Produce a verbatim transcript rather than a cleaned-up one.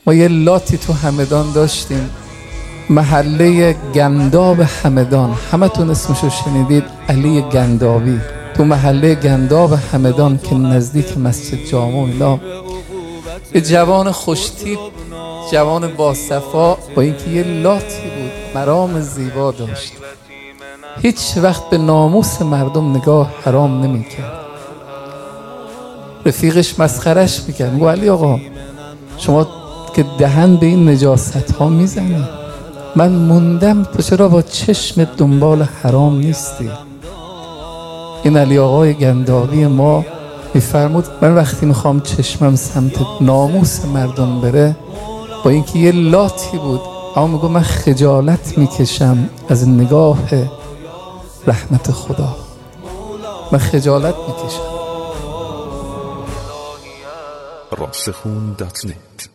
ما یه لاتی تو همدان داشتیم، محله گنداب همدان، همه تون اسمشو شنیدید، علی گندابی. تو محله گنداب همدان که نزدیک مسجد جامع اینا، یه جوان خوشتیپ، جوان باصفا، با اینکه یه لاتی بود، مرام زیبا داشت، هیچ وقت به ناموس مردم نگاه حرام نمیکرد. رفیقش مسخرش میکرد، میگو علی آقا شما که دهن به این نجاست ها میزنی، من موندم تو چرا با چشم دنبال حرام نیستی؟ این علی آقای گندابی ما میفرمود من وقتی میخوام چشمم سمت ناموس مردم بره، با اینکه یه لاتی بود، اما میگو من خجالت میکشم از نگاه رحمت خدا، من خجالت میکشم. راسخون دات نت